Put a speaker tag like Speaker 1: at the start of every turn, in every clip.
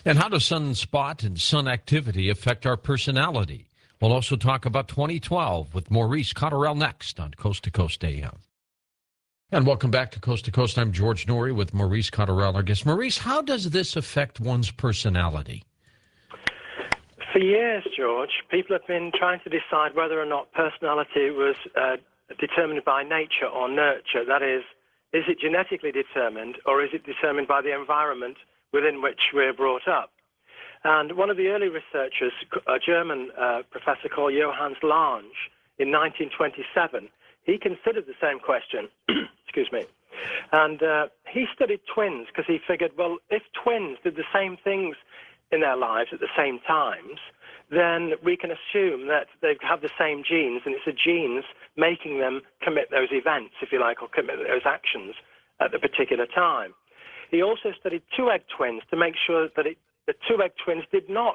Speaker 1: And how does sunspot and sun activity affect our personality? We'll also talk about 2012 with Maurice Cotterell next on Coast to Coast AM. And welcome back to Coast to Coast. I'm George Noory with Maurice Cotterell, our guest. Maurice, how does this affect one's personality?
Speaker 2: For years, George, people have been trying to decide whether or not personality was determined by nature or nurture. That is it genetically determined, or is it determined by the environment within which we're brought up? And one of the early researchers, a German professor called Johannes Lange, in 1927, he considered the same question, excuse me, and he studied twins because he figured, well, if twins did the same things in their lives at the same times, then we can assume that they have the same genes, and it's the genes making them commit those events, if you like, or commit those actions at the particular time. He also studied two-egg twins to make sure that the two-egg twins did not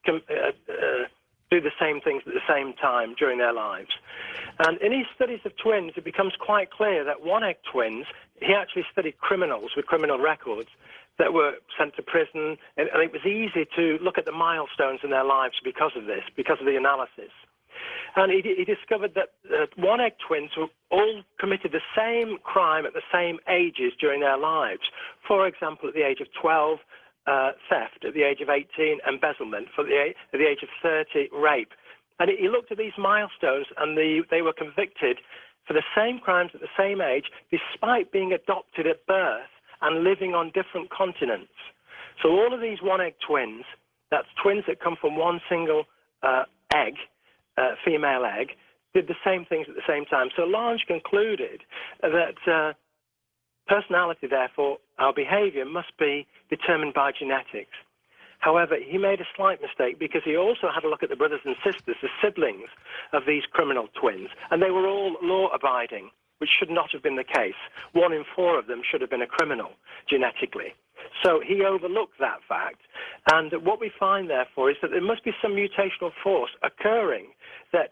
Speaker 2: do the same things at the same time during their lives. And in his studies of twins, it becomes quite clear that one-egg twins, he actually studied criminals with criminal records that were sent to prison, and it was easy to look at the milestones in their lives because of this, because of the analysis. And he discovered that one-egg twins all committed the same crime at the same ages during their lives. For example, at the age of 12, theft, at the age of 18, embezzlement, at the age of 30, rape. And he looked at these milestones, and they were convicted for the same crimes at the same age, despite being adopted at birth and living on different continents. So all of these one-egg twins, that's twins that come from one single egg, female egg, did the same things at the same time. So Lange concluded that personality, therefore, our behavior must be determined by genetics. However, he made a slight mistake because he also had a look at the brothers and sisters, the siblings of these criminal twins, and they were all law-abiding, which should not have been the case. 1 in 4 of them should have been a criminal genetically. So he overlooked that fact. And what we find, therefore, is that there must be some mutational force occurring that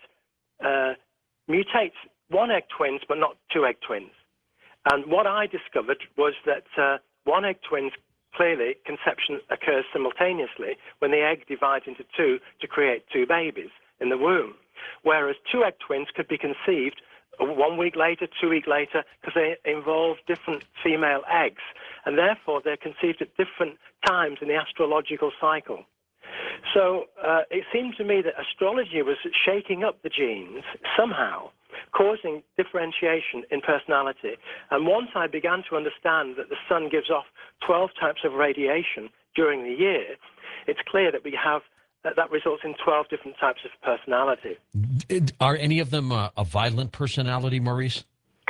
Speaker 2: mutates one-egg twins but not two-egg twins. And what I discovered was that one-egg twins, clearly, conception occurs simultaneously when the egg divides into two to create two babies in the womb, whereas two-egg twins could be conceived 1 week later, 2 weeks later, because they involve different female eggs, and therefore they're conceived at different times in the astrological cycle. So it seemed to me that astrology was shaking up the genes somehow, causing differentiation in personality. And once I began to understand that the sun gives off 12 types of radiation during the year, it's clear that we have that results in 12 different types of personality.
Speaker 1: Are any of them a violent personality, Maurice?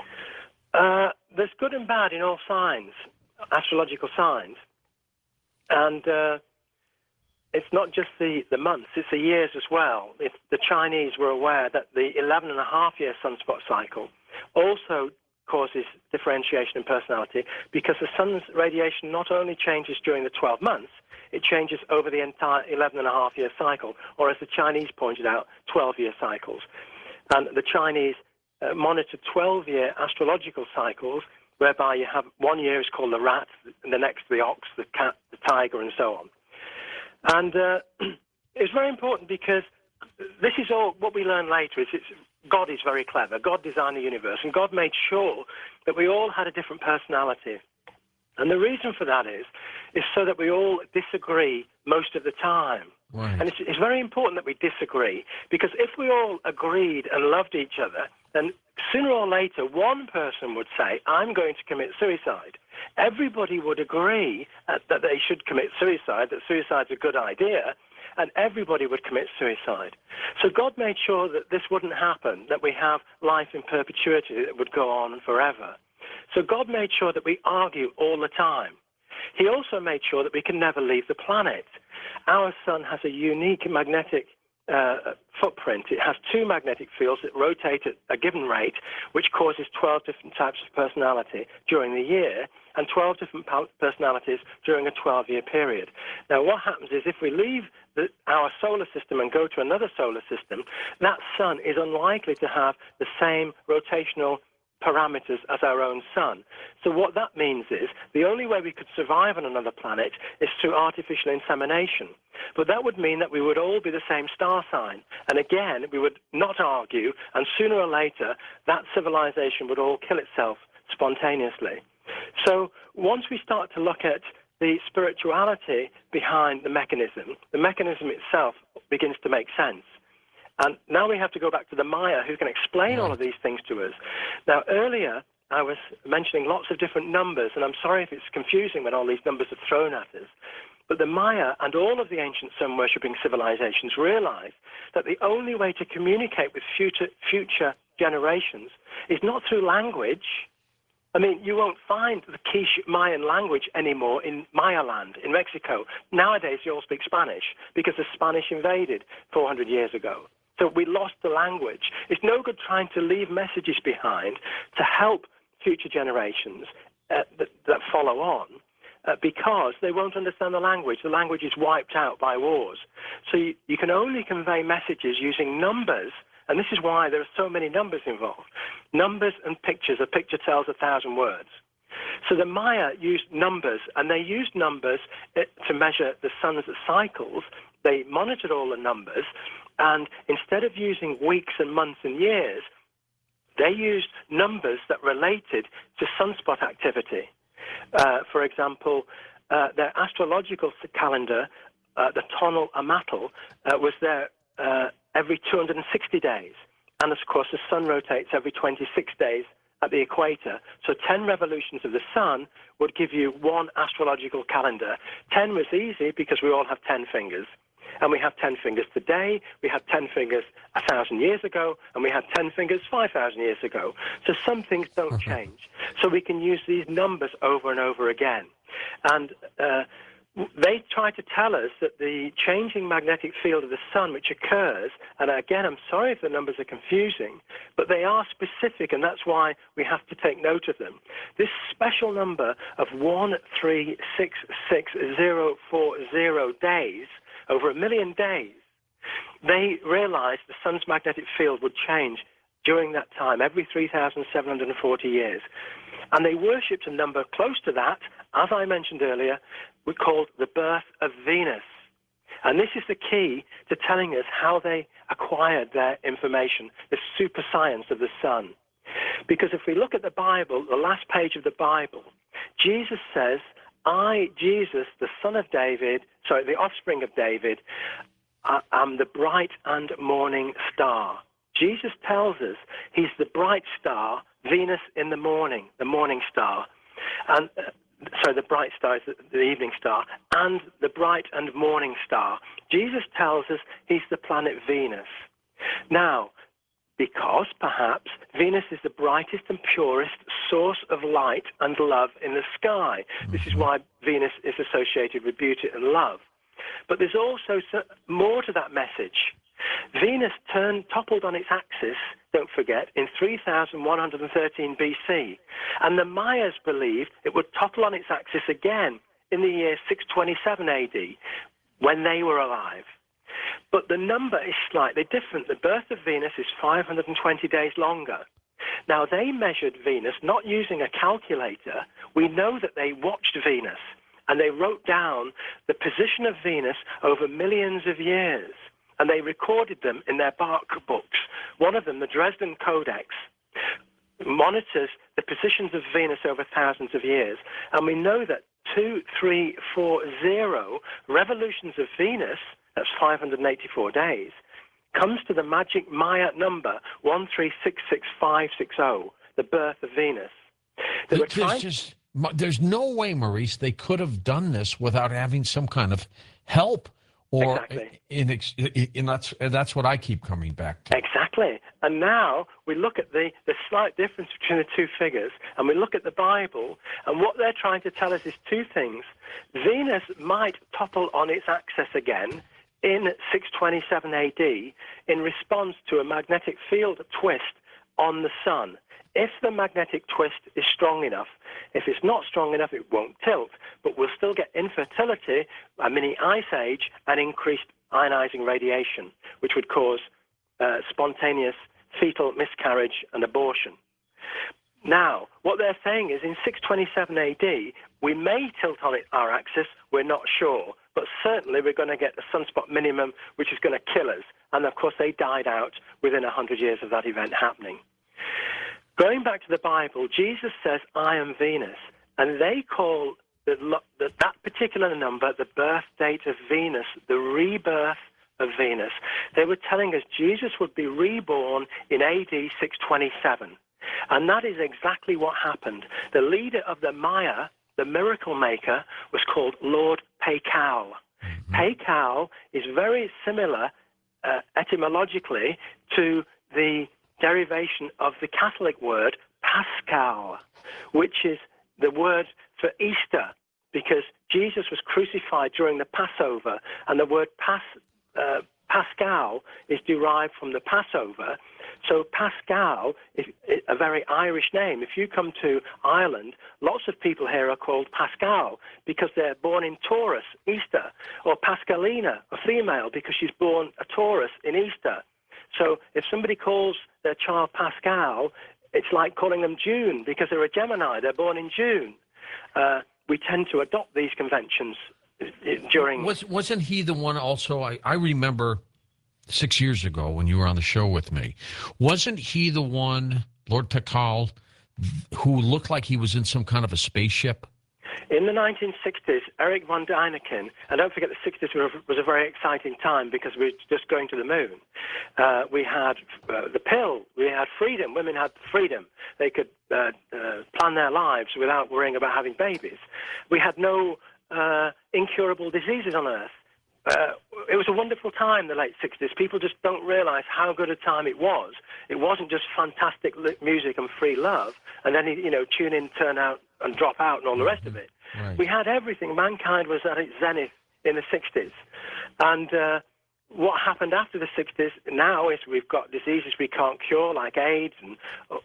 Speaker 2: There's good and bad in all signs, astrological signs. And it's not just the months, it's the years as well. If the Chinese were aware that the 11.5-year sunspot cycle also causes differentiation in personality because the sun's radiation not only changes during the 12 months, it changes over the entire 11.5-year cycle, or as the Chinese pointed out, 12-year cycles. And the Chinese monitor 12-year astrological cycles, whereby you have 1 year is called the rat, and the next the ox, the cat, the tiger, and so on. And it's very important because this is all what we learn later. God is very clever. God designed the universe, and God made sure that we all had a different personality. And the reason for that is so that we all disagree most of the time.
Speaker 1: Right.
Speaker 2: And it's very important that we disagree, because if we all agreed and loved each other, then sooner or later one person would say, I'm going to commit suicide. Everybody would agree that they should commit suicide, that suicide's a good idea, and everybody would commit suicide. So God made sure that this wouldn't happen, that we have life in perpetuity that would go on forever. So God made sure that we argue all the time. He also made sure that we can never leave the planet. Our sun has a unique magnetic footprint. It has 2 magnetic fields that rotate at a given rate, which causes 12 different types of personality during the year, and 12 different personalities during a 12-year period. Now, what happens is if we leave our solar system and go to another solar system, that sun is unlikely to have the same rotational parameters as our own sun. So what that means is the only way we could survive on another planet is through artificial insemination. But that would mean that we would all be the same star sign. And again, we would not argue, and sooner or later, that civilization would all kill itself spontaneously. So once we start to look at the spirituality behind the mechanism itself begins to make sense. And now we have to go back to the Maya, who can explain all of these things to us. Now, earlier, I was mentioning lots of different numbers, and I'm sorry if it's confusing when all these numbers are thrown at us. But the Maya and all of the ancient sun-worshipping civilizations realized that the only way to communicate with future generations is not through language. I mean, you won't find the Quiche Mayan language anymore in Maya land, in Mexico. Nowadays, you all speak Spanish because the Spanish invaded 400 years ago. So we lost the language. It's no good trying to leave messages behind to help future generations that follow on because they won't understand the language. The language is wiped out by wars. So you can only convey messages using numbers, and this is why there are so many numbers involved. Numbers and pictures. A picture tells 1,000 words. So the Maya used numbers, and they used numbers to measure the sun's cycles. They monitored all the numbers, and instead of using weeks and months and years, they used numbers that related to sunspot activity. For example, their astrological calendar, the Tonal Amatl, was there every 260 days. And of course, the sun rotates every 26 days at the equator. So 10 revolutions of the sun would give you one astrological calendar. 10 was easy because we all have 10 fingers. And we have 10 fingers today, we had 10 fingers 1,000 years ago, and we had 10 fingers 5,000 years ago. So some things don't change. So we can use these numbers over and over again. And they try to tell us that the changing magnetic field of the sun, which occurs, and again, I'm sorry if the numbers are confusing, but they are specific, and that's why we have to take note of them. This special number of 1366040 days, over 1 million days, they realized the sun's magnetic field would change during that time, every 3,740 years. And they worshipped a number close to that, as I mentioned earlier, we called the birth of Venus. And this is the key to telling us how they acquired their information, the super science of the sun. Because if we look at the Bible, the last page of the Bible, Jesus says, I, Jesus, the son of David, the offspring of David, am the bright and morning star. Jesus tells us he's the bright star, Venus in the morning star. And the bright star is the evening star, and the bright and morning star. Jesus tells us he's the planet Venus. Now, because perhaps Venus is the brightest and purest source of light and love in the sky. This is why Venus is associated with beauty and love. But there's also more to that message. Venus toppled on its axis, don't forget, in 3113 BC. And the Mayas believed it would topple on its axis again in the year 627 AD, when they were alive. But the number is slightly different. The birth of Venus is 520 days longer. Now, they measured Venus not using a calculator. We know that they watched Venus, and they wrote down the position of Venus over millions of years, and they recorded them in their bark books. One of them, the Dresden Codex, monitors the positions of Venus over thousands of years, and we know that 2340 revolutions of Venus, that's 584 days, comes to the magic Maya number 1366560, the birth of Venus.
Speaker 1: There's no way, Maurice, they could have done this without having some kind of help. Or
Speaker 2: exactly.
Speaker 1: That's what I keep coming back to.
Speaker 2: Exactly. And now we look at the slight difference between the two figures, and we look at the Bible, and what they're trying to tell us is two things. Venus might topple on its axis again in 627 AD in response to a magnetic field twist on the sun. If the magnetic twist is strong enough, if it's not strong enough, it won't tilt, but we'll still get infertility, a mini ice age, and increased ionizing radiation, which would cause spontaneous fetal miscarriage and abortion. Now, what they're saying is in 627 AD, we may tilt on our axis, we're not sure, but certainly we're going to get the sunspot minimum, which is going to kill us. And of course, they died out within 100 years of that event happening. Going back to the Bible, Jesus says, I am Venus, and they call that particular number the birth date of Venus, the rebirth of Venus. They were telling us Jesus would be reborn in AD 627. And that is exactly what happened. The leader of the Maya, the miracle maker, was called Lord Pacal. Mm-hmm. Pacal is very similar etymologically to the derivation of the Catholic word Pascal, which is the word for Easter, because Jesus was crucified during the Passover, and the word Pascal is derived from the Passover. So Pascal is a very Irish name. If you come to Ireland, lots of people here are called Pascal because they're born in Taurus, Easter, or Pascalina, a female, because she's born a Taurus in Easter. So if somebody calls their child Pascal, it's like calling them June because they're a Gemini. They're born in June. We tend to adopt these conventions during...
Speaker 1: Wasn't he the one also, I remember 6 years ago when you were on the show with me, wasn't he the one, Lord Pacal, who looked like he was in some kind of a spaceship?
Speaker 2: In the 1960s, Erich von Däniken, and don't forget the 60s was a very exciting time because we were just going to the moon. We had the pill, we had freedom, women had freedom. They could plan their lives without worrying about having babies. We had no incurable diseases on Earth. It was a wonderful time, the late 60s. People just don't realize how good a time it was. It wasn't just fantastic music and free love, and then, tune in, turn out, and drop out, and all the rest of it. Right. We had everything. Mankind was at its zenith in the 60s. And what happened after the 60s now is we've got diseases we can't cure, like AIDS and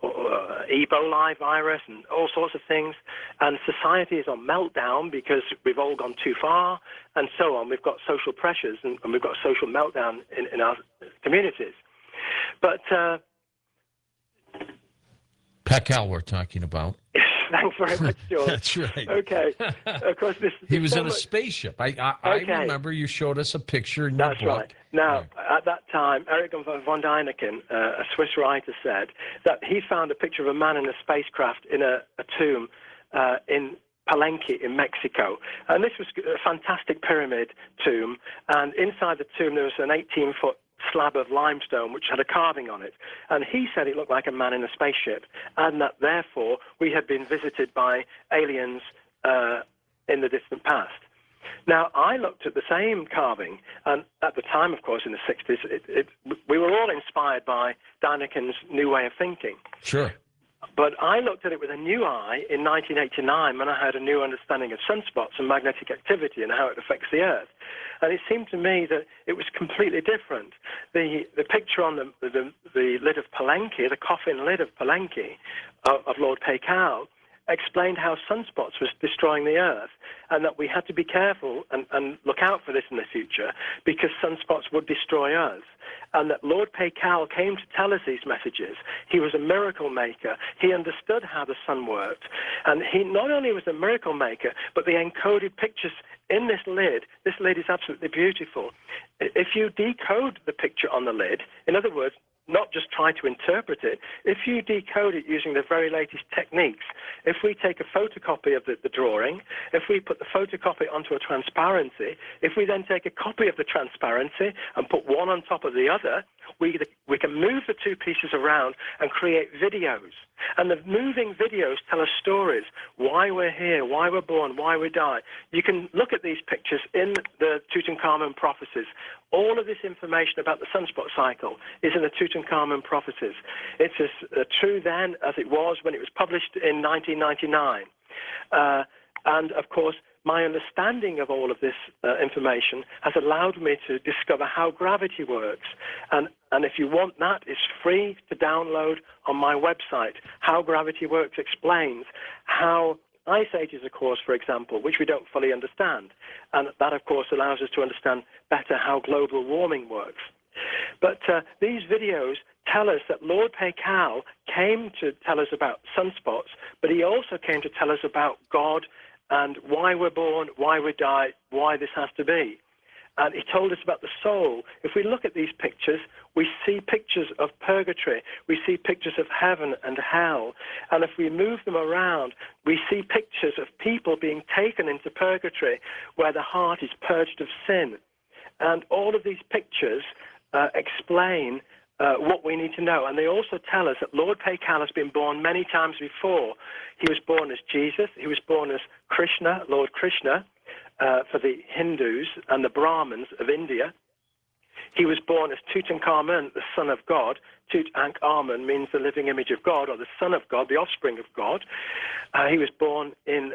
Speaker 2: Ebola virus and all sorts of things. And society is on meltdown because we've all gone too far and so on. We've got social pressures and we've got social meltdown in our communities. But
Speaker 1: Pacal we're talking about.
Speaker 2: Thanks very much, George.
Speaker 1: That's right.
Speaker 2: Okay. Of course,
Speaker 1: he was in a spaceship. I remember you showed us a picture in your book.
Speaker 2: That's right. Now, at that time, Erich von Däniken, a Swiss writer, said that he found a picture of a man in a spacecraft in a tomb in Palenque in Mexico. And this was a fantastic pyramid tomb. And inside the tomb, there was an 18-foot slab of limestone which had a carving on it, and he said it looked like a man in a spaceship, and that therefore we had been visited by aliens in the distant past. Now, I looked at the same carving, and at the time, of course, in the 60s, we were all inspired by Däniken's new way of thinking.
Speaker 1: Sure.
Speaker 2: But I looked at it with a new eye in 1989 when I had a new understanding of sunspots and magnetic activity and how it affects the Earth. And it seemed to me that it was completely different. The picture on the lid of Palenque, the coffin lid of Palenque, of Lord Pacal, explained how sunspots was destroying the Earth and that we had to be careful and look out for this in the future because sunspots would destroy us. And that Lord Pacal came to tell us these messages. He was a miracle maker. He understood how the sun worked. And he not only was a miracle maker, but the encoded pictures in this lid is absolutely beautiful. If you decode the picture on the lid, in other words, not just try to interpret it, if you decode it using the very latest techniques, if we take a photocopy of the drawing, if we put the photocopy onto a transparency, if we then take a copy of the transparency and put one on top of the other, we can move the two pieces around and create videos. And the moving videos tell us stories, why we're here, why we're born, why we die. You can look at these pictures in the Tutankhamun prophecies. All of this information about the sunspot cycle is in the Tutankhamun prophecies. It's as true then as it was when it was published in 1999. And, of course, my understanding of all of this information has allowed me to discover how gravity works. And if you want that, it's free to download on my website. How Gravity Works explains how ice ages, of course, for example, which we don't fully understand. And that, of course, allows us to understand better how global warming works. But these videos tell us that Lord Paikal came to tell us about sunspots, but he also came to tell us about God and why we're born, why we die, why this has to be. And he told us about the soul. If we look at these pictures, we see pictures of purgatory. We see pictures of heaven and hell. And if we move them around, we see pictures of people being taken into purgatory where the heart is purged of sin. And all of these pictures explain what we need to know. And they also tell us that Lord Paikal has been born many times before. He was born as Jesus. He was born as Krishna, Lord Krishna, for the Hindus and the Brahmins of India. He was born as Tutankhamun, the son of God. Tutankhamun means the living image of God, or the son of God, the offspring of God. He was born in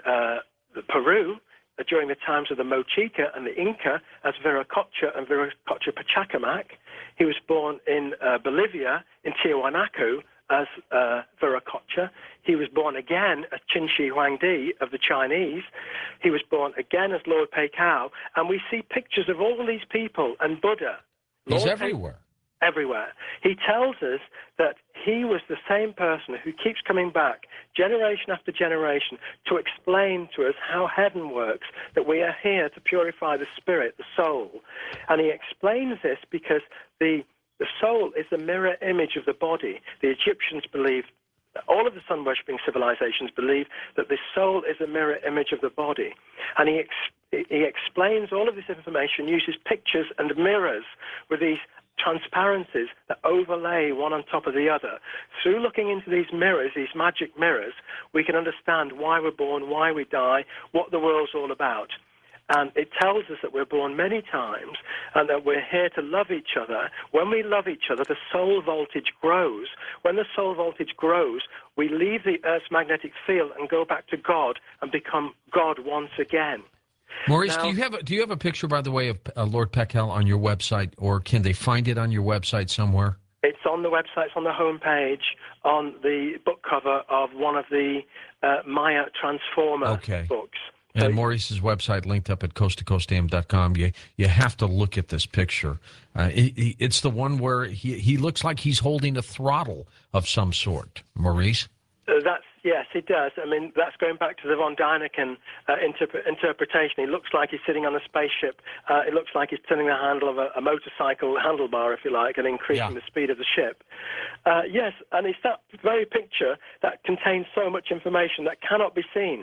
Speaker 2: Peru during the times of the Mochica and the Inca as Viracocha and Viracocha Pachacamac. He was born in Bolivia, in Tiwanaku, as Viracocha. He was born again as Qin Shi Huangdi of the Chinese. He was born again as Lord Paikal. And we see pictures of all these people and Buddha.
Speaker 1: He's everywhere.
Speaker 2: Everywhere. He tells us that he was the same person who keeps coming back generation after generation to explain to us how heaven works, that we are here to purify the spirit, the soul. And he explains this because the soul is the mirror image of the body. The Egyptians believed, all of the sun-worshipping civilizations believe that the soul is a mirror image of the body. And he explains all of this information, uses pictures and mirrors with these transparencies that overlay one on top of the other. Through looking into these mirrors, these magic mirrors, we can understand why we're born, why we die, what the world's all about. And it tells us that we're born many times and that we're here to love each other. When we love each other, the soul voltage grows. When the soul voltage grows, we leave the Earth's magnetic field and go back to God and become God once again.
Speaker 1: Maurice,
Speaker 2: Now,
Speaker 1: do you have a picture, by the way, of Lord Paikal on your website, or can they find it on your website somewhere?
Speaker 2: It's on the website, it's on the homepage, on the book cover of one of the Maya Transformer books.
Speaker 1: And Maurice's website linked up at coasttocoastam.com. You have to look at this picture. It's the one where he looks like he's holding a throttle of some sort. Maurice?
Speaker 2: Yes, it does. I mean, that's going back to the von Däniken interpretation. He looks like he's sitting on a spaceship. It looks like he's turning the handle of a motorcycle handlebar, if you like, and increasing the speed of the ship. Yes, and it's that very picture that contains so much information that cannot be seen.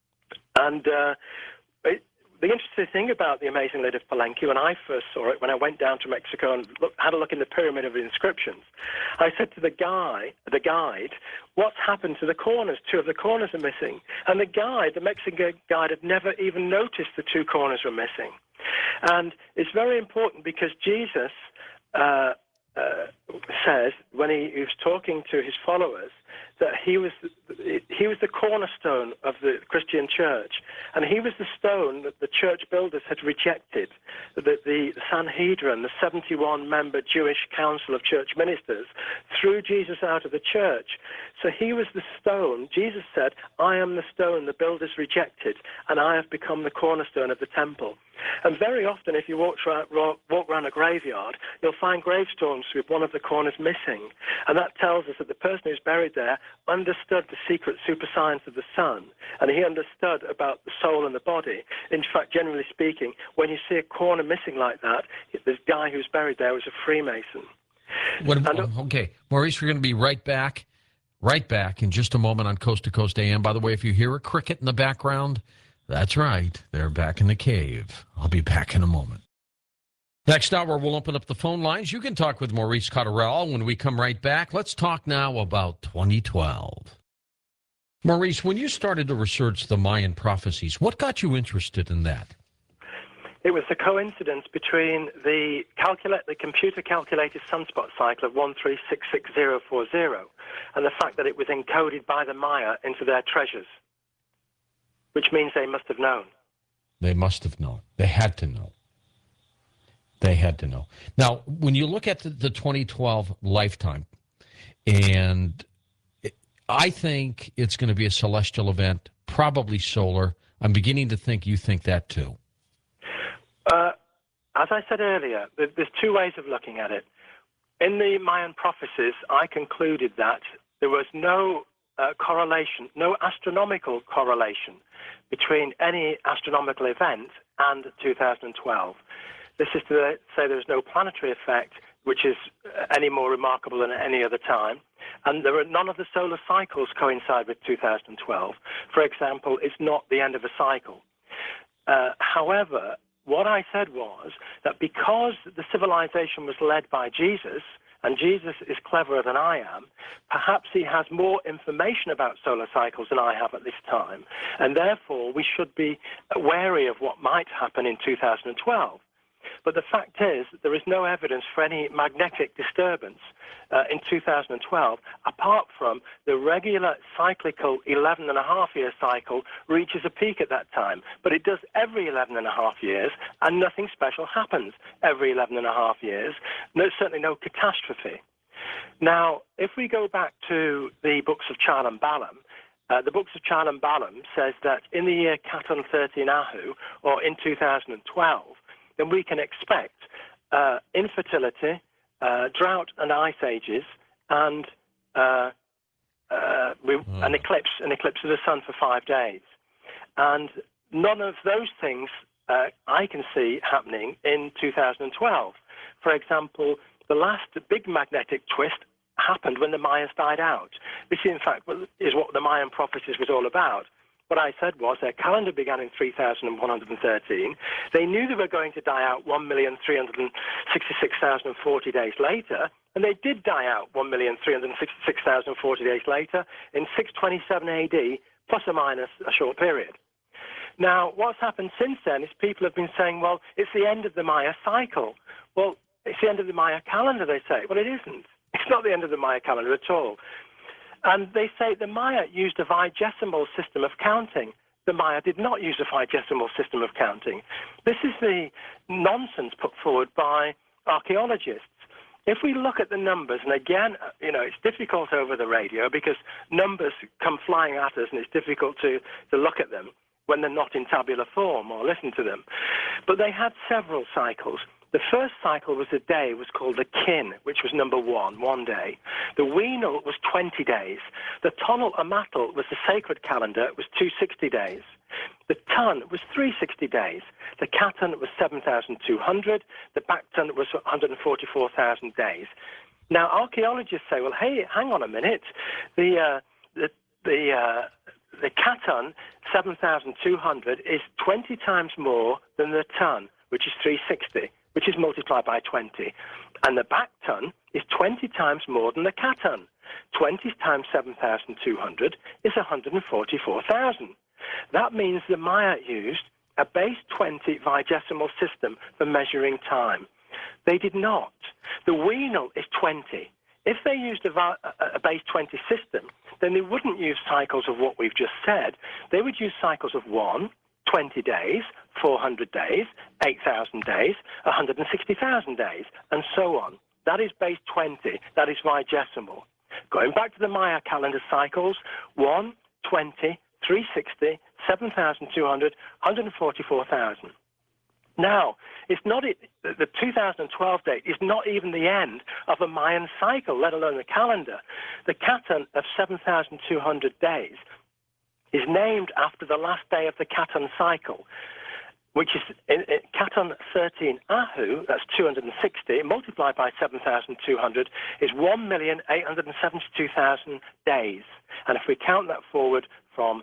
Speaker 2: And the interesting thing about the amazing lid of Palenque, when I first saw it, when I went down to Mexico and had a look in the pyramid of inscriptions, I said to the guide, what's happened to the corners? 2 of the corners are missing. And the Mexican guide had never even noticed the 2 corners were missing. And it's very important because Jesus says, when he was talking to his followers, that he was the cornerstone of the Christian church, and he was the stone that the church builders had rejected, that the Sanhedrin, the 71-member Jewish council of church ministers, threw Jesus out of the church. So he was the stone. Jesus said, I am the stone the builders rejected, and I have become the cornerstone of the temple. And very often, if you walk around a graveyard, you'll find gravestones with one of the corners missing. And that tells us that the person who's buried there understood the secret superscience of the sun, and he understood about the soul and the body. In fact, generally speaking, when you see a corner missing like that, this guy who's buried there was a Freemason.
Speaker 1: Okay, Maurice, we're going to be right back in just a moment on Coast to Coast AM. By the way, if you hear a cricket in the background, that's right. They're back in the cave. I'll be back in a moment. Next hour, we'll open up the phone lines. You can talk with Maurice Cotterell when we come right back. Let's talk now about 2012. Maurice, when you started to research the Mayan prophecies, what got you interested in that?
Speaker 2: It was the coincidence between the computer-calculated sunspot cycle of 1366040 and the fact that it was encoded by the Maya into their treasures, which means they must have known.
Speaker 1: They must have known. They had to know. They had to know. Now, when you look at the 2012 lifetime, and I think it's going to be a celestial event, probably solar. I'm beginning to think you think that too.
Speaker 2: As I said earlier, there's 2 ways of looking at it. in the Mayan prophecies, I concluded that there was no correlation, no astronomical correlation between any astronomical event and 2012. This is to say there's no planetary effect, which is any more remarkable than at any other time. And there are none of the solar cycles coincide with 2012. For example, it's not the end of a cycle. However, what I said was that because the civilization was led by Jesus, and Jesus is cleverer than I am, perhaps he has more information about solar cycles than I have at this time, and therefore we should be wary of what might happen in 2012. But the fact is that there is no evidence for any magnetic disturbance in 2012, apart from the regular cyclical 11.5-year cycle reaches a peak at that time. But it does every 11.5 years, and nothing special happens every 11.5 years. Certainly no catastrophe. Now, if we go back to the books of Chal and Balaam, the books of Chal and Balaam says that in the year Catan 13 Ahu, or in 2012, then we can expect infertility, drought and ice ages, and an eclipse of the sun for 5 days. And none of those things I can see happening in 2012. For example, the last big magnetic twist happened when the Mayas died out. This, in fact, is what the Mayan prophecies was all about. What I said was their calendar began in 3,113. They knew they were going to die out 1,366,040 days later, and they did die out 1,366,040 days later in 627 AD, plus or minus a short period. Now, what's happened since then is people have been saying, well, it's the end of the Maya cycle. Well, it's the end of the Maya calendar, they say. Well, it isn't. It's not the end of the Maya calendar at all. And they say the Maya used a vigesimal system of counting. The Maya did not use a vigesimal system of counting. This is the nonsense put forward by archaeologists. If we look at the numbers, and again, it's difficult over the radio because numbers come flying at us and it's difficult to look at them when they're not in tabular form or listen to them. But they had several cycles. The first cycle was a day, was called the kin, which was number 1 day. The wenal was 20 days. The tonal amatl was the sacred calendar, it was 260 days. The ton was 360 days. The katan was 7,200. The baktan was 144,000 days. Now, archaeologists say, well, hey, hang on a minute. The katan, 7,200, is 20 times more than the ton, which is 360. Which is multiplied by 20. And the baktan is 20 times more than the katan. 20 times 7,200 is 144,000. That means the Maya used a base 20 vigesimal system for measuring time. They did not. The wenal is 20. If they used a base 20 system, then they wouldn't use cycles of what we've just said. They would use cycles of 20 days, 400 days, 8,000 days, 160,000 days, and so on. That is base 20. That is vigesimal. Going back to the Maya calendar cycles, 1, 20, 360, 7,200, 144,000. Now, it's not the 2012 date is not even the end of a Mayan cycle, let alone the calendar. The katan of 7,200 days is named after the last day of the katan cycle, which is katan 13 Ahu, that's 260, multiplied by 7,200 is 1,872,000 days. And if we count that forward from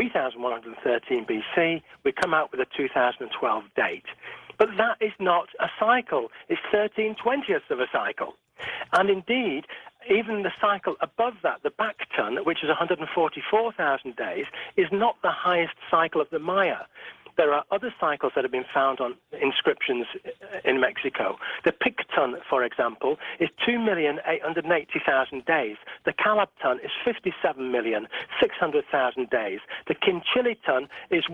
Speaker 2: 3,113 BC, we come out with a 2012 date. But that is not a cycle. It's 13/20ths of a cycle. And indeed, even the cycle above that, the baktan, which is 144,000 days, is not the highest cycle of the Maya. There are other cycles that have been found on inscriptions in Mexico. The Picton, for example, is 2,880,000 days. The Calabtan is 57,600,000 days. The Quinchilitan is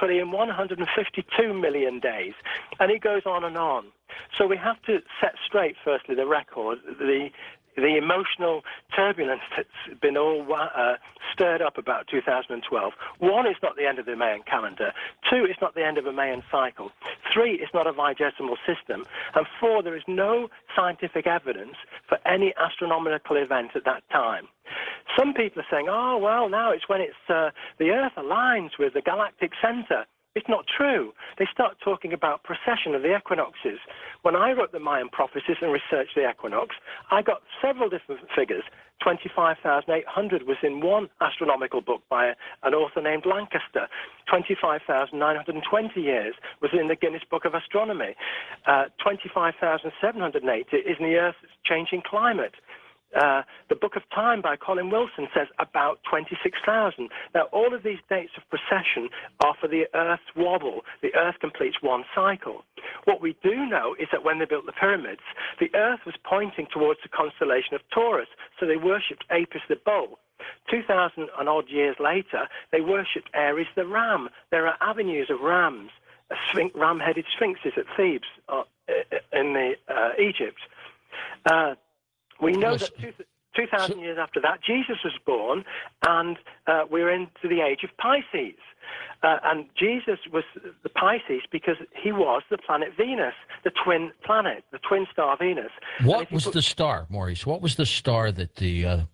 Speaker 2: 1,152,000,000 days. And it goes on and on. So we have to set straight, firstly, the record, the emotional turbulence that's been all stirred up about 2012. 1, it's not the end of the Mayan calendar. 2, it's not the end of a Mayan cycle. 3, it's not a vigesimal system. And 4, there is no scientific evidence for for any astronomical event at that time. Some people are saying, oh, well, now it's when the Earth aligns with the galactic center. It's not true. They start talking about precession of the equinoxes. When I wrote the Mayan prophecies and researched the equinox, I got several different figures. 25,800 was in one astronomical book by an author named Lancaster. 25,920 years was in the Guinness Book of Astronomy. 25,780 is in the Earth's changing climate. The Book of Time by Colin Wilson says about 26,000. Now, all of these dates of precession are for the Earth's wobble. The Earth completes one cycle. What we do know is that when they built the pyramids, the Earth was pointing towards the constellation of Taurus, so they worshipped Apis the bull. 2,000 and odd years later, they worshipped Ares the ram. There are avenues of rams, ram-headed sphinxes at Thebes in Egypt. We know that 2,000 years after that, Jesus was born, and we're into the age of Pisces. And Jesus was the Pisces because he was the planet Venus, the twin planet, the twin star Venus.
Speaker 1: What was the star, Maurice? What was the star that the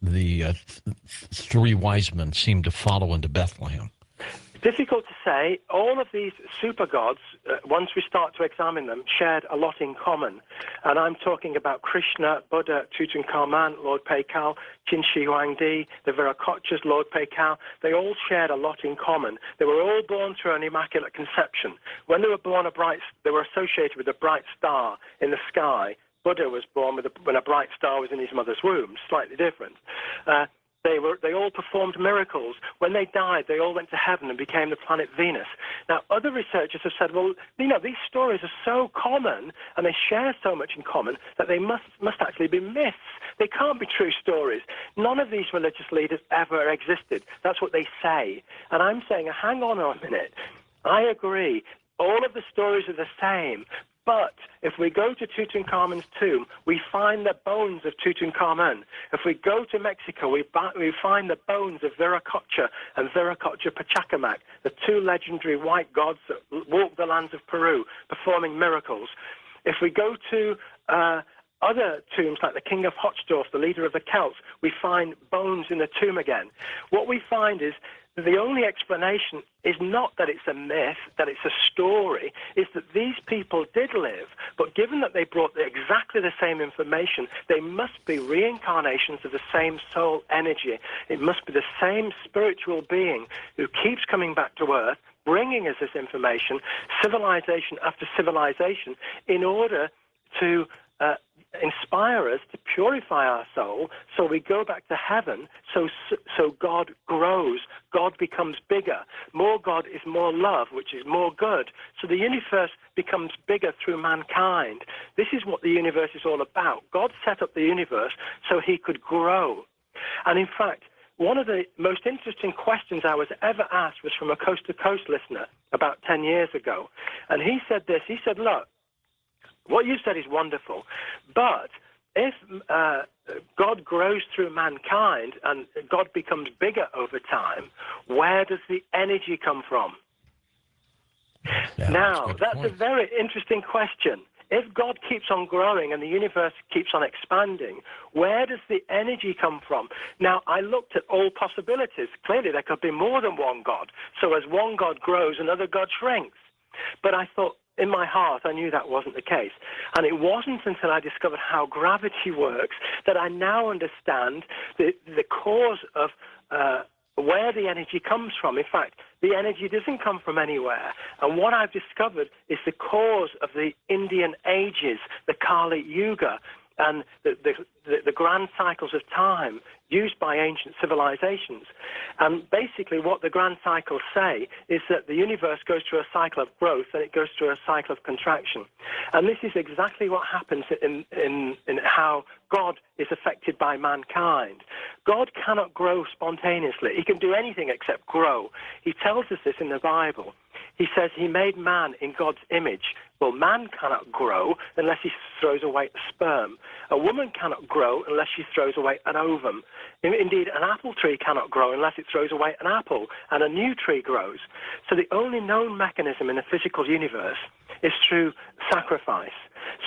Speaker 1: three wise men seemed to follow into Bethlehem?
Speaker 2: Difficult to say. All of these super gods, once we start to examine them, shared a lot in common. And I'm talking about Krishna, Buddha, Tutankhamun, Lord Paikal, Qin Shi Huangdi, the Viracochas, Lord Paikal. They all shared a lot in common. They were all born through an immaculate conception. When they were born, they were associated with a bright star in the sky. Buddha was born when a bright star was in his mother's womb, slightly different. They all performed miracles. When they died, they all went to heaven and became the planet Venus. Now, other researchers have said, well, these stories are so common and they share so much in common that they must actually be myths. They can't be true stories. None of these religious leaders ever existed. That's what they say. And I'm saying, hang on a minute. I agree. All of the stories are the same. But if we go to Tutankhamun's tomb, we find the bones of Tutankhamun. If we go to Mexico, we find the bones of Viracocha and Viracocha Pachacamac, the two legendary white gods that walked the lands of Peru, performing miracles. If we go to other tombs, like the King of Hochdorf, the leader of the Celts, we find bones in the tomb again. What we find is the only explanation is not that it's a myth, that it's a story, is that these people did live, but given that they brought exactly the same information, they must be reincarnations of the same soul energy. It must be the same spiritual being who keeps coming back to Earth, bringing us this information, civilization after civilization, in order to inspire us to purify our soul so we go back to heaven, so God grows, God becomes bigger. More God is more love, which is more good. So the universe becomes bigger through mankind. This is what the universe is all about. God set up the universe so he could grow. And in fact, one of the most interesting questions I was ever asked was from a Coast to Coast listener about 10 years ago. And he said this, he said, look, what you said is wonderful, but if God grows through mankind and God becomes bigger over time, where does the energy come from?
Speaker 1: Yeah,
Speaker 2: now, that's a very interesting question. If God keeps on growing and the universe keeps on expanding, where does the energy come from? Now, I looked at all possibilities. Clearly, there could be more than one God. So as one God grows, another God shrinks. But I thought, in my heart, I knew that wasn't the case. And it wasn't until I discovered how gravity works that I now understand the cause of where the energy comes from. In fact, the energy doesn't come from anywhere. And what I've discovered is the cause of the Indian ages, the Kali Yuga, and the grand cycles of time used by ancient civilizations. And basically what the grand cycles say is that the universe goes through a cycle of growth and it goes through a cycle of contraction. And this is exactly what happens in how God is affected by mankind. God cannot grow spontaneously. He can do anything except grow. He tells us this in the Bible. He says he made man in God's image. Well, man cannot grow unless he throws away a sperm. A woman cannot grow unless she throws away an ovum. Indeed, an apple tree cannot grow unless it throws away an apple, and a new tree grows. So the only known mechanism in the physical universe is through sacrifice.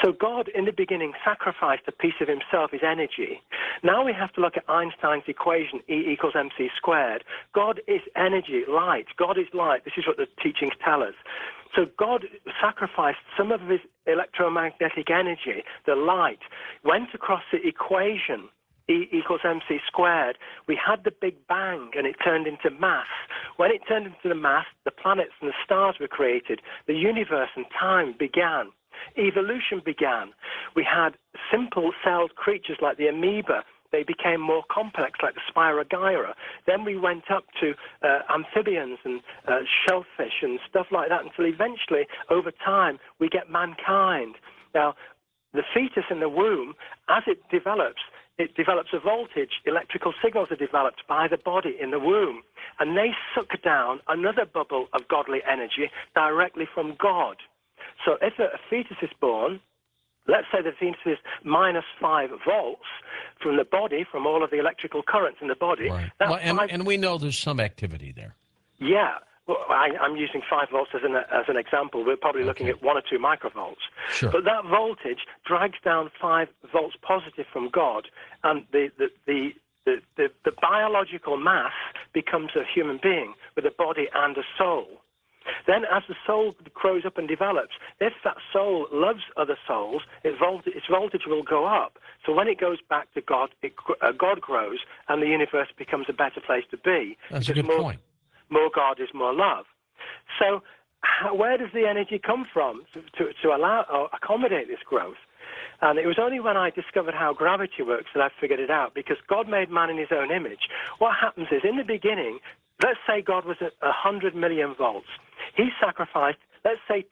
Speaker 2: So God, in the beginning, sacrificed a piece of himself, his energy. Now we have to look at Einstein's equation, E equals mc squared. God is energy, light. God is light. This is what the teachings tell us. So God sacrificed some of his electromagnetic energy, the light, went across the equation, E equals mc squared. We had the Big Bang, and it turned into mass. When it turned into the mass, the planets and the stars were created. The universe and time began. Evolution began. We had simple-celled creatures like the amoeba. They became more complex, like the Spirogyra. Then we went up to amphibians and shellfish and stuff like that, until eventually, over time, we get mankind. Now, the fetus in the womb, as it develops a voltage. Electrical signals are developed by the body in the womb, and they suck down another bubble of godly energy directly from God. So if a fetus is born, let's say the fetus is -5 volts from the body, from all of the electrical currents in the body.
Speaker 1: Right. Well, and we know there's some activity there.
Speaker 2: Yeah. Well, I'm using 5 volts as an example. We're probably looking at 1 or 2 microvolts.
Speaker 1: Sure.
Speaker 2: But that voltage drags down 5 volts positive from God, and the biological mass becomes a human being with a body and a soul. Then as the soul grows up and develops, if that soul loves other souls, its voltage will go up. So when it goes back to God, God grows, and the universe becomes a better place to be.
Speaker 1: That's a good point.
Speaker 2: More God is more love. So where does the energy come from to allow or accommodate this growth? And it was only when I discovered how gravity works that I figured it out, because God made man in his own image. What happens is, in the beginning, let's say God was at 100 million volts. He sacrificed, let's say,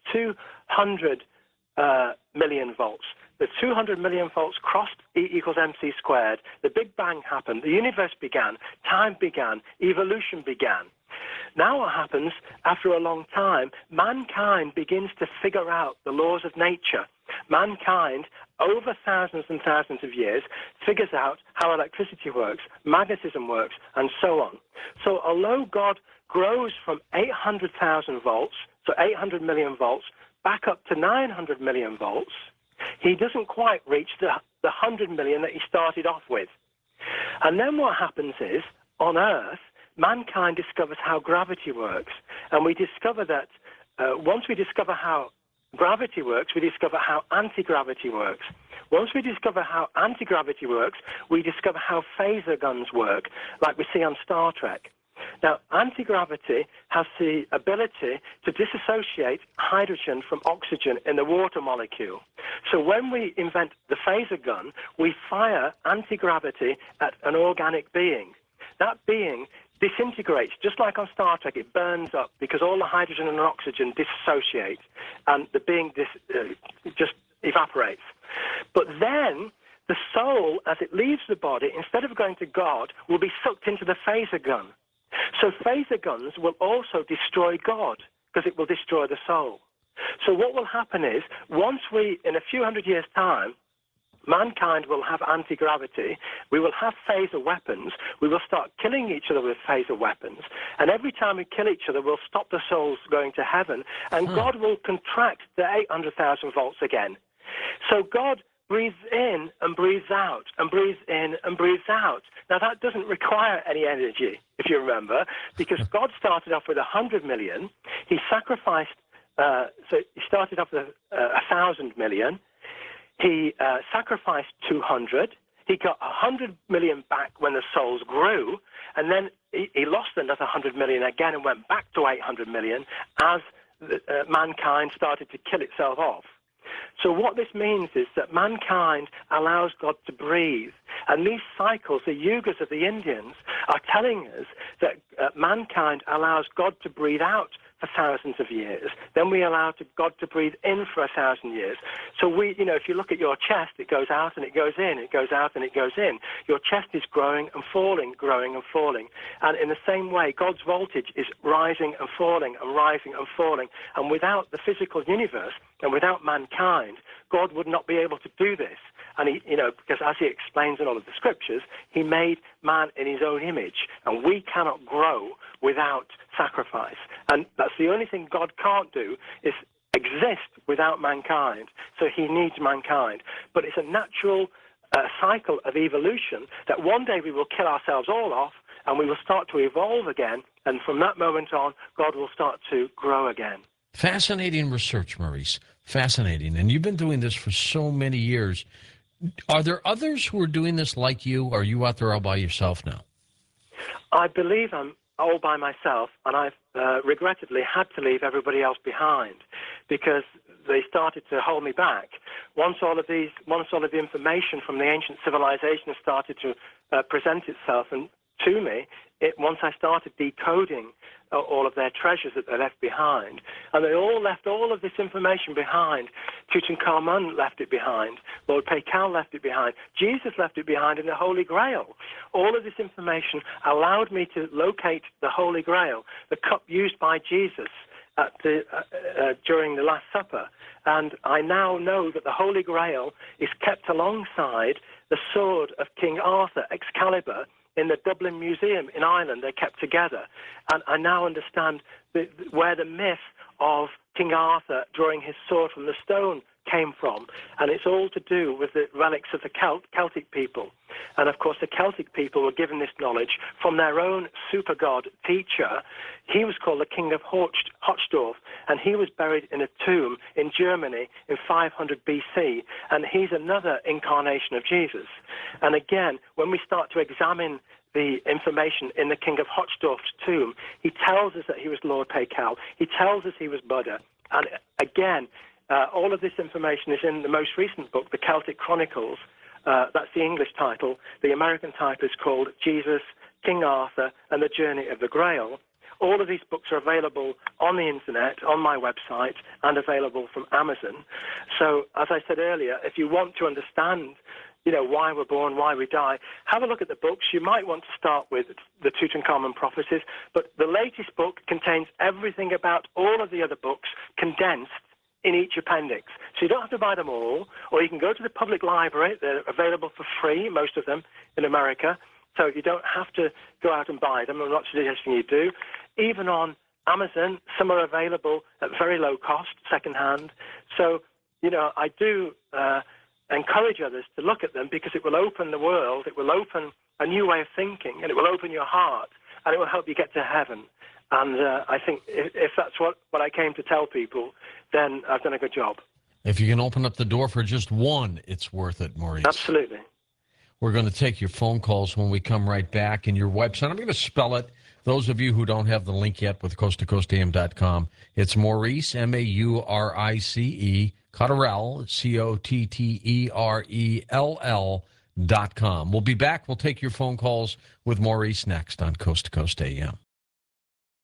Speaker 2: 200 million volts. The 200 million volts crossed E equals mc squared. The Big Bang happened. The universe began. Time began. Evolution began. Now what happens, after a long time, mankind begins to figure out the laws of nature. Mankind, over thousands and thousands of years, figures out how electricity works, magnetism works, and so on. So although God grows from 800,000 volts, so 800 million volts, back up to 900 million volts, he doesn't quite reach the 100 million that he started off with. And then what happens is, on Earth, mankind discovers how gravity works. And we discover that once we discover how gravity works, we discover how anti-gravity works. Once we discover how anti-gravity works, we discover how phaser guns work, like we see on Star Trek. Now, anti-gravity has the ability to disassociate hydrogen from oxygen in the water molecule. So when we invent the phaser gun, we fire anti-gravity at an organic being. That being disintegrates, just like on Star Trek. It burns up because all the hydrogen and oxygen dissociate, and the being just evaporates. But then the soul, as it leaves the body, instead of going to God, will be sucked into the phaser gun. So phaser guns will also destroy God, because it will destroy the soul. So what will happen is, once in a few hundred years' time, mankind will have anti-gravity, we will have phaser weapons, we will start killing each other with phaser weapons, and every time we kill each other, we'll stop the souls going to heaven, and God will contract the 800,000 volts again. So God breathes in and breathes out, and breathes in and breathes out. Now, that doesn't require any energy, if you remember, because God started off with 100 million. He sacrificed, so he started off with 1,000 million. He sacrificed 200. He got 100 million back when the souls grew, and then he lost another 100 million again and went back to 800 million as mankind started to kill itself off. So what this means is that mankind allows God to breathe. And these cycles, the yugas of the Indians, are telling us that mankind allows God to breathe out for thousands of years. Then we allow God to breathe in for 1,000 years. So if you look at your chest, it goes out and it goes in, it goes out and it goes in. Your chest is growing and falling, growing and falling. And in the same way, God's voltage is rising and falling and rising and falling. And without the physical universe and without mankind, God would not be able to do this. And because as he explains in all of the scriptures, he made man in his own image, and we cannot grow without sacrifice. And that's the only thing God can't do, is exist without mankind, so he needs mankind. But it's a natural cycle of evolution that one day we will kill ourselves all off and we will start to evolve again, and from that moment on, God will start to grow again.
Speaker 1: Fascinating research, Maurice. Fascinating. And you've been doing this for so many years. Are there others who are doing this like you, or are you out there all by yourself now?
Speaker 2: I believe I'm all by myself, and I've regrettably had to leave everybody else behind because they started to hold me back. Once all of the information from the ancient civilization started to present itself and to me, once I started decoding all of their treasures that they left behind, and they all left all of this information behind. Tutankhamun left it behind. Lord Paikal left it behind. Jesus left it behind in the Holy Grail. All of this information allowed me to locate the Holy Grail, the cup used by Jesus during the Last Supper. And I now know that the Holy Grail is kept alongside the sword of King Arthur, Excalibur, in the Dublin Museum in Ireland. They're kept together. And I now understand where the myth of King Arthur drawing his sword from the stone came from. And it's all to do with the relics of the Celtic people. And of course, the Celtic people were given this knowledge from their own super god teacher. He was called the King of Hochdorf, and he was buried in a tomb in Germany in 500 BC. And he's another incarnation of Jesus. And again, when we start to examine the information in the King of Hochdorf's tomb, he tells us that he was Lord Paikal. He tells us he was Buddha. And again, all of this information is in the most recent book, the Celtic Chronicles. That's the English title. The American title is called Jesus, King Arthur, and the Journey of the Grail. All of these books are available on the internet, on my website, and available from Amazon. So, as I said earlier, if you want to understand, why we're born, why we die, have a look at the books. You might want to start with the Tutankhamun prophecies, but the latest book contains everything about all of the other books condensed in each appendix. So you don't have to buy them all, or you can go to the public library. They're available for free, most of them, in America. So you don't have to go out and buy them. I'm not suggesting you do. Even on Amazon, some are available at very low cost, secondhand. So, I do encourage others to look at them because it will open the world, it will open a new way of thinking, and it will open your heart, and it will help you get to heaven. And I think if that's what I came to tell people, then I've done a good job.
Speaker 1: If you can open up the door for just one, it's worth it, Maurice.
Speaker 2: Absolutely.
Speaker 1: We're going to take your phone calls when we come right back. And your website, I'm going to spell it. Those of you who don't have the link yet with coasttocoastam.com, it's Maurice, Maurice, Cotterell, COTTERELL.com. We'll be back. We'll take your phone calls with Maurice next on Coast to Coast AM.